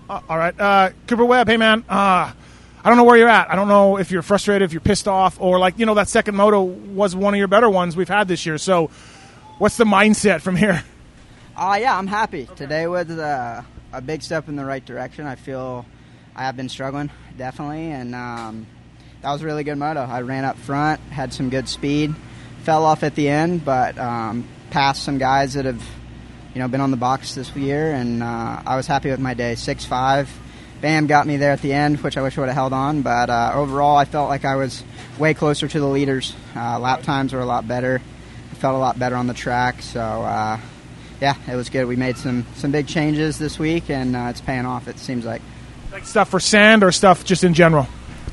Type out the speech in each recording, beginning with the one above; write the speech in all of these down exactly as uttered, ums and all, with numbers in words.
Uh, all right. Uh, Cooper Webb, hey, man. Uh, I don't know where you're at. I don't know if you're frustrated, if you're pissed off, or, like, you know, that second moto was one of your better ones we've had this year. So what's the mindset from here? Uh, yeah, I'm happy. Okay. Today was uh, a big step in the right direction. I feel I have been struggling, definitely, and um, that was a really good moto. I ran up front, had some good speed, fell off at the end, but um, passed some guys that have you know, been on the box this year, and uh, I was happy with my day. six five. Bam got me there at the end, which I wish I would have held on, but uh, overall I felt like I was way closer to the leaders. Uh, lap times were a lot better. I felt a lot better on the track, so uh, yeah, it was good. We made some, some big changes this week, and uh, it's paying off, it seems like. Like stuff for sand or stuff just in general?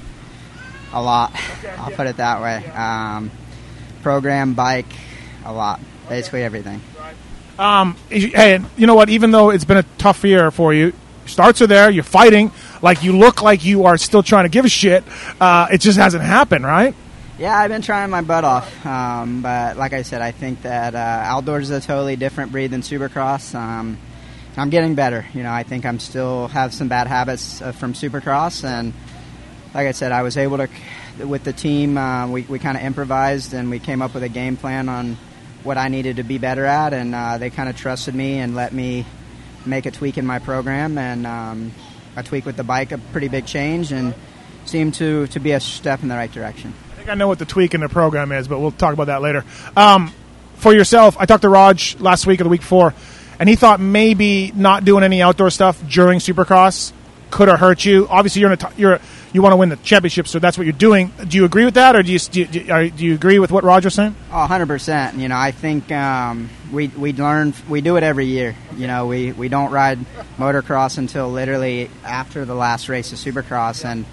A lot. Okay, I'll yeah. put it that way. Um, program, bike, a lot. Basically okay. everything. Um, hey, you know what? Even though it's been a tough year for you, starts are there. You're fighting. Like, you look like you are still trying to give a shit. Uh, it just hasn't happened, right? Yeah, I've been trying my butt off. Um, but like I said, I think that uh, outdoors is a totally different breed than Supercross. Um, I'm getting better. You know, I think I'm still have some bad habits uh, from Supercross, and like I said, I was able to, with the team, uh, we we kind of improvised and we came up with a game plan on what I needed to be better at, and uh, they kind of trusted me and let me make a tweak in my program, and um, a tweak with the bike, a pretty big change, and seemed to, to be a step in the right direction. I think I know what the tweak in the program is, but we'll talk about that later. Um, for yourself, I talked to Raj last week or the week before, and he thought maybe not doing any outdoor stuff during Supercross could have hurt you. Obviously, you're in a t- you're you want to win the championship, so that's what you're doing. Do you agree with that, or do you do you, are, do you agree with what Roger's saying? Oh, one hundred percent. You know, I think um, we we learn we do it every year. You know, we, we don't ride motocross until literally after the last race of Supercross, and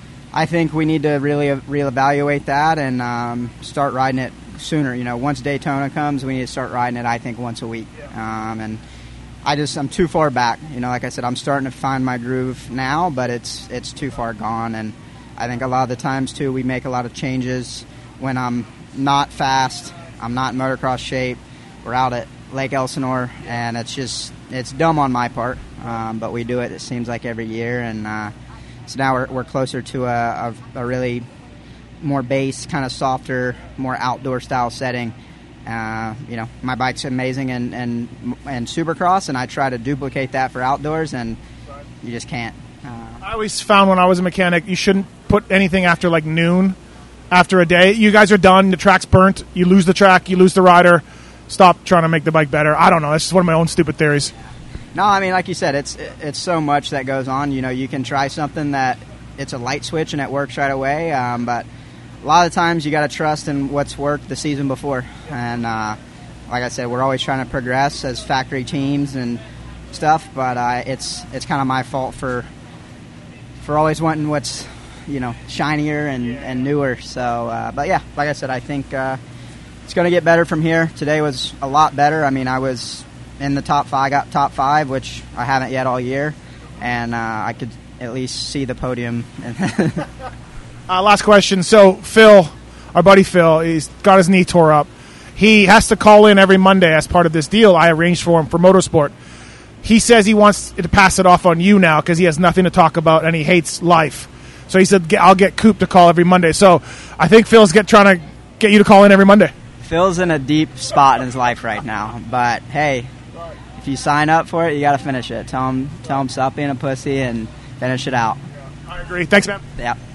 I think we need to really reevaluate that and um, start riding it sooner. You know, once Daytona comes, we need to start riding it, I think, once a week. Um, and I just I'm too far back. You know, like I said, I'm starting to find my groove now, but it's it's too far gone. And I think a lot of the times too, we make a lot of changes when I'm not fast, I'm not in motocross shape. We're out at Lake Elsinore, and it's just it's dumb on my part. Um, but we do it. It seems like every year, and uh, so now we're we're closer to a, a, a really more base, kind of softer, more outdoor style setting. Uh, you know, my bike's amazing and and and Supercross, and I try to duplicate that for outdoors, and you just can't. Uh, I always found when I was a mechanic, you shouldn't put anything after like noon, after a day. You guys are done. The track's burnt. You lose the track. You lose the rider. Stop trying to make the bike better. I don't know. That's just one of my own stupid theories. No, I mean, like you said, it's it's so much that goes on. You know, you can try something that it's a light switch and it works right away, um, but a lot of times you got to trust in what's worked the season before. And uh, like I said, we're always trying to progress as factory teams and stuff, but uh, it's it's kind of my fault for for always wanting what's, you know, shinier and, and newer. So, uh, but yeah, like I said, I think uh, it's going to get better from here. Today was a lot better. I mean, I was in the top five, I got top five, which I haven't yet all year, and uh, I could at least see the podium. Uh, last question. So Phil, our buddy Phil, he's got his knee tore up. He has to call in every Monday as part of this deal I arranged for him for Motorsport. He says he wants to pass it off on you now because he has nothing to talk about and he hates life. So he said, I'll get Coop to call every Monday. So I think Phil's get, trying to get you to call in every Monday. Phil's in a deep spot in his life right now. But, hey, if you sign up for it, you got to finish it. Tell him, tell him stop being a pussy and finish it out. I agree. Thanks, man. Yeah.